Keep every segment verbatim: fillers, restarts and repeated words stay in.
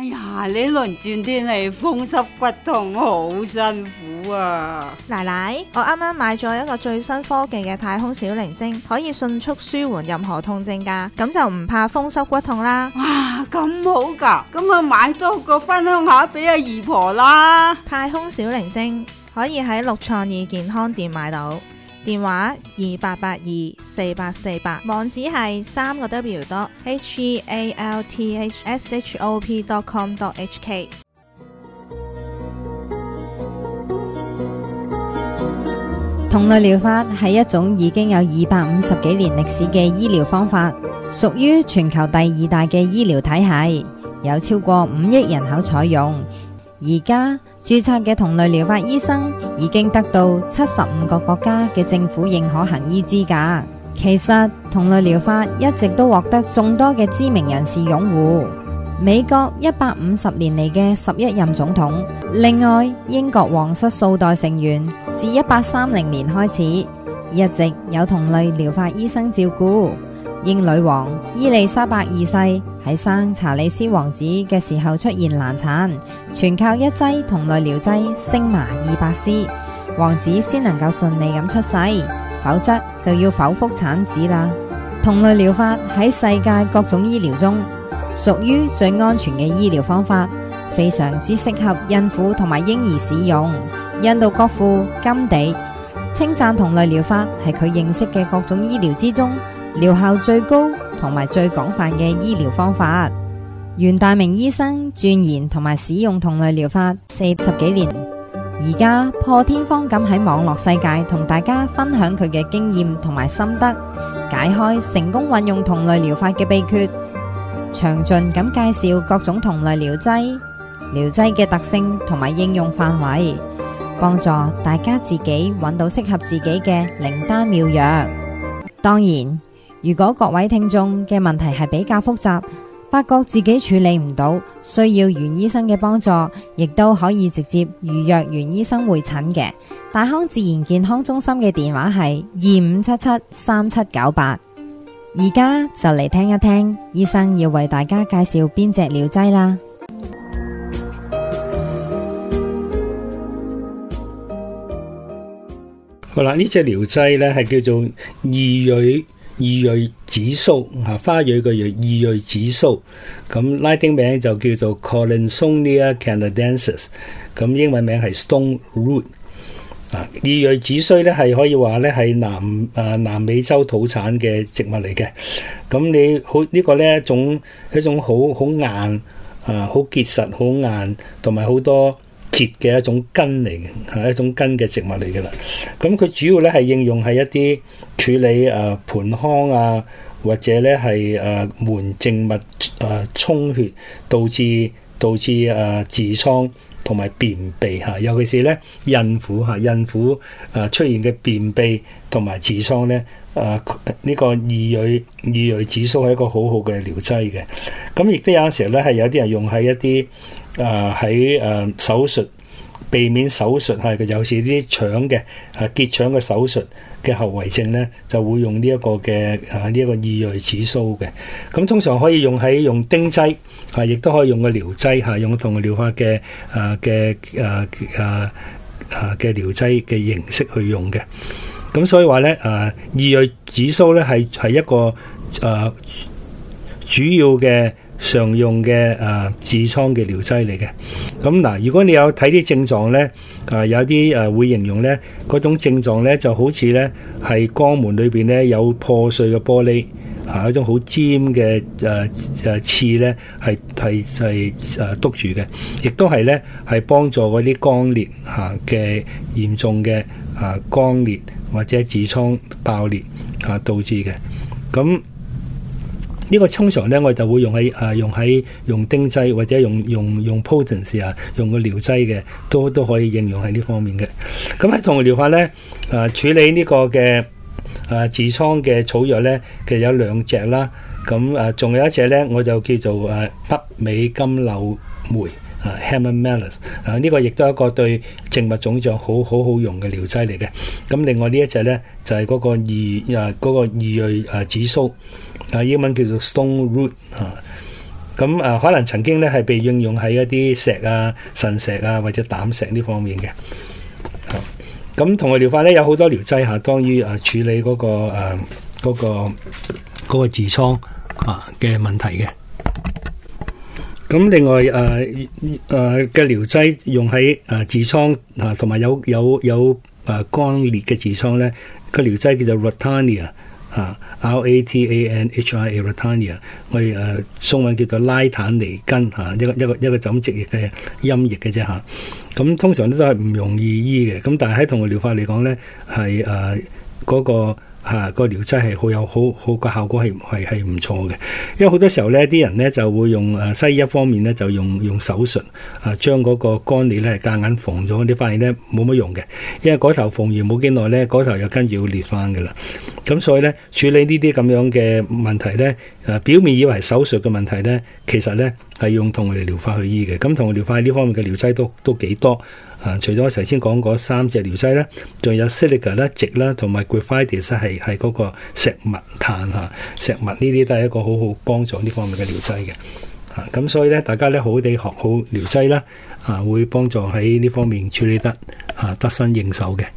呀，呢輪轉天氣風濕骨痛好辛苦啊！ 奶奶，我啱啱買咗一個最新科技嘅太空小靈精，可以迅速舒緩任何痛症㗎，咁就唔怕風濕骨痛啦。 哇，咁好㗎，咁啊買多個分享下俾阿姨婆啦。 太空小靈精可以喺六創意健康店買到，電話二八八二四八四八，網址係三個 W dot H E A L T H S H O P dot com dot H K。 同類療法係一種已經有二百五十幾年歷史嘅醫療方法，屬於全球第二大嘅醫療體系，有超過五億人口採用。而家註冊嘅同類療法醫生已經得到七十五個國家嘅政府認可行醫資格。其實同類療法一直都獲得眾多嘅知名人士擁護。美國一百五十年嚟嘅十一任總統，另外英國皇室數代成員自一八三零年開始，一直有同類療法醫生照顧。英女王伊麗莎白二世喺生查理斯王子嘅時候出現難產，全靠一劑同類療劑星麻二百絲，王子先能夠順利咁出世，否則就要剖腹產子啦。同類療法喺世界各種醫療中屬於最安全嘅醫療方法，非常之適合孕婦同埋嬰兒使用。印度國父甘地稱讚同類療法係佢認識嘅各種醫療之中療效最高同埋最廣泛嘅醫療方法。袁大明醫生鑽研同埋使用同類療法四十幾年，而家破天荒咁喺網絡世界同大家分享佢嘅經驗同埋心得，解開成功運用同類療法嘅秘訣，詳盡咁介紹各種同類療劑、療劑嘅特性同埋應用範圍，幫助大家自己揾到適合自己嘅靈丹妙藥。當然，如果各位聽眾嘅問題係比較複雜，發覺自己處理唔到，需要袁醫生嘅幫助，亦都可以直接預約袁醫生會診嘅。大康自然健康中心嘅電話係二五七七三七九八。而家就嚟聽一聽醫生要為大家介紹邊隻療劑啦。 好啦，呢隻療劑咧係叫做異蕊異蕊紫蘇啊，花蕊嘅蕊異蕊紫蘇，咁拉丁名就叫做 Collinsonia canadensis， 咁英文名係 Stone Root 啊。異蕊紫蘇咧係可以話咧係南啊南美洲土產嘅植物嚟嘅。咁你好、這個、呢個咧一種一種好好硬啊，好結實好硬，同埋好多節嘅一種根嚟嘅，係一種根嘅植物嚟嘅啦。咁佢主要咧係應用喺一啲處理誒盆腔啊，或者咧係誒門靜脈誒充血，導致導致誒痔瘡同埋便秘嚇，尤其是咧孕婦嚇，孕婦誒出現嘅便秘同埋痔瘡咧，誒呢個異蕊異蕊紫蘇係一個好好嘅療劑嘅。咁亦都有陣時咧係有啲人用喺一啲誒喺誒手術，避免手術係尤其是啲腸嘅誒結腸嘅手術嘅後遺症咧，就會用呢一個嘅誒呢一個異蕊紫蘇嘅。咁通常可以用喺用丁劑，啊亦都可以用個療劑嚇，用同療法嘅誒嘅誒誒誒嘅療劑嘅形式去用嘅。咁所以話咧誒異蕊紫蘇咧係係一個誒、呃、主要嘅常用嘅誒痔瘡嘅療劑嚟嘅。咁嗱，如果你有睇啲症狀咧，誒、呃、有啲誒、呃、會形容咧嗰種症狀咧就好似咧係肛門裏邊咧有破碎嘅玻璃，啊一種好尖嘅誒誒刺咧係係係誒督住嘅，亦都係咧係幫助嗰啲肛裂嚇嘅嚴重嘅啊肛裂或者痔瘡爆裂啊導致嘅。咁呢個通常咧，我就會用喺啊用喺用丁劑或者用用用 potency 啊，用個療劑嘅，都都可以應用喺呢方面嘅。咁喺同類療法咧，啊處理呢個嘅啊痔瘡嘅草藥咧，其實有兩隻啦。咁啊，仲有一隻咧，我就叫做啊北美金柳梅啊 Hamamelis 啊，呢個亦都係一個對靜脈腫脹好好好用嘅療劑嚟嘅。咁另外呢一隻咧就係、是、嗰個異啊嗰、那個異蕊啊紫蘇。啊，英文叫做 Stone Root 啊， 咁啊可能曾經咧係被應用喺一啲石啊、腎石啊或者膽石呢方面嘅。咁同類療法咧有好多療劑嚇，當於誒處理嗰、嗰個誒嗰、呃嗰個嗰、嗰個痔瘡啊嘅問題嘅。咁另外誒誒嘅療劑用喺誒痔瘡啊，同埋有有有誒乾裂嘅痔瘡咧，個療劑叫做 Ratania 啊 ，R A T A N H I A Ratania， 我哋誒中文叫做拉坦尼根嚇，一個一個一個枕直譯嘅音譯嘅啫嚇。咁通常都係唔容易醫嘅，咁但係喺同類療法嚟講咧，係誒嗰個嚇、啊個療劑係好有好好個效果係係係唔錯嘅。因為好多時候咧，啲人咧就會用誒西醫一方面咧就用用手術啊，將嗰個乾裂咧夾硬縫咗，你發現咧冇乜用嘅，因為嗰頭縫完冇幾耐咧，嗰頭又跟住要裂翻㗎啦。咁所以咧處理呢啲咁樣嘅問題咧，誒表面以為係手術嘅問題咧，其實咧係用同類療法去醫嘅。咁同類療法喺呢方面嘅療劑都都幾多。啊！除咗我頭先講嗰三隻療劑咧，仲有 silica 啦、矽啦，同埋 graphite 係係嗰個石墨炭嚇、石墨呢啲都係一個好好幫助呢方面嘅療劑嘅。啊！咁所以咧，大家咧好好地學好療劑啦，啊，會幫助喺呢方面處理得啊得心應手嘅。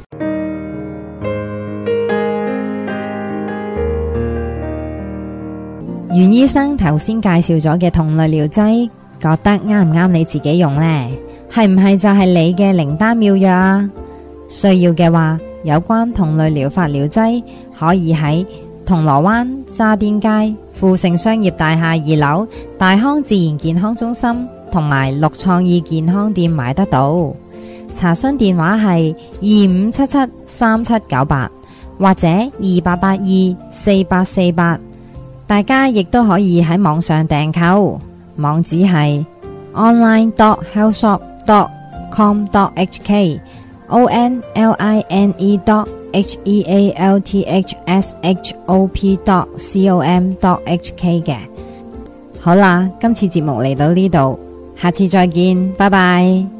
袁醫生頭先介紹咗嘅同類療劑，覺得啱唔啱你自己用呢？係唔係就係你嘅靈丹妙藥啊？需要嘅話，有關同類療法療劑可以喺銅鑼灣渣甸街富盛商業大廈二樓大康自然健康中心同埋綠創意健康店買得到。查詢電話係二五七七三七九八或者二八八二四八四八。大家亦都可以喺網上訂購，網址係 online dot health shop dot com dot h k o n l i n e dot h e a l t h s h o p dot com dot h k 嘅。好啦，今次節目嚟到呢度，下次再見，拜拜。